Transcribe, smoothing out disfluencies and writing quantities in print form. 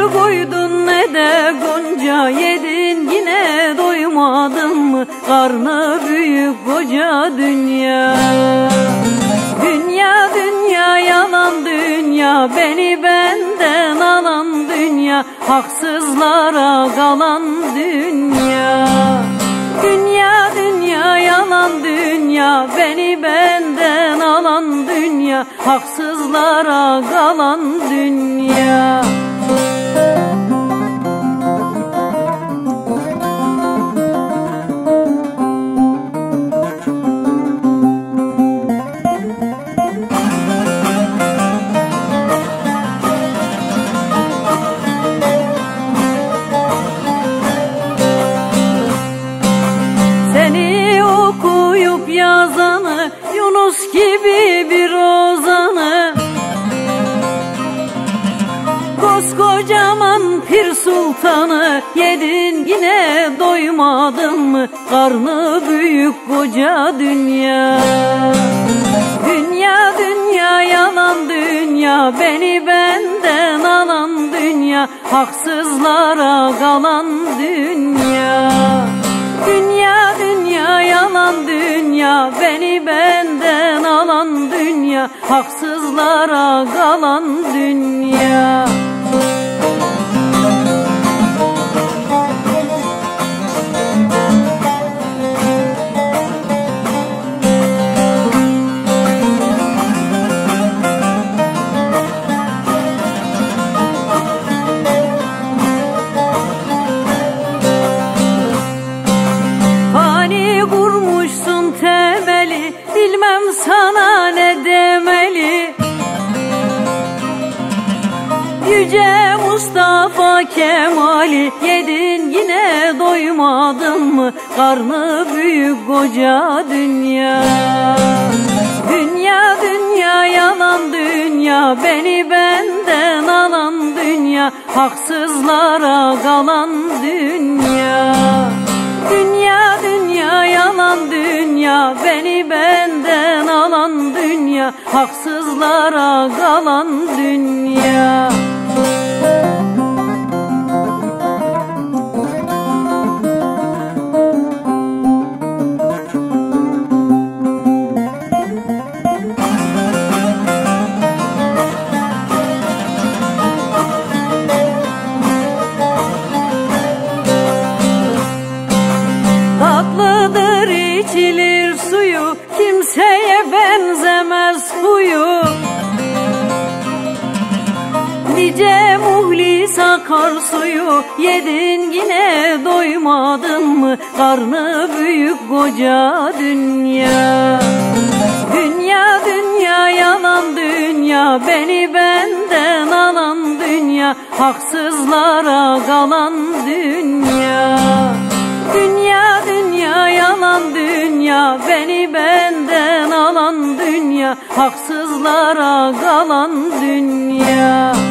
koydun ne de gonca yedin, yine doymadın mı? Karnı büyük koca dünya. Dünya dünya yalan dünya, beni benden alan dünya, haksızlara kalan dünya. Dünya dünya yalan dünya, beni benden alan dünya, haksızlara kalan dünya. Seni okuyup yazanı, Yunus gibi bir ozanı, koskocaman Pir Sultanı yedin, yine doymadın mı? Karnı büyük koca dünya. Dünya dünya yalan dünya, beni benden alan dünya, haksızlara kalan dünya. Dünya dünya yalan dünya, beni benden alan dünya, haksızlara kalan dünya. Kurmuşsun temeli, bilmem sana ne demeli. Yüce Mustafa Kemal'i yedin, yine doymadın mı? Karnı büyük koca dünya. Dünya dünya yalan dünya, beni benden alan dünya, haksızlara kalan dünya. Dünya dünya yalan dünya, beni benden alan dünya, haksızlara kalan dünya. Tatlıdır içilir suyu, kimseye benzemez huyu. Nice muhlis akar suyu yedin, yine doymadın mı? Karnı büyük koca dünya. Dünya dünya yalan dünya, beni benden alan dünya, haksızlara kalan dünya. Dünya dünya yalan dünya, beni benden alan dünya, haksızlara kalan dünya.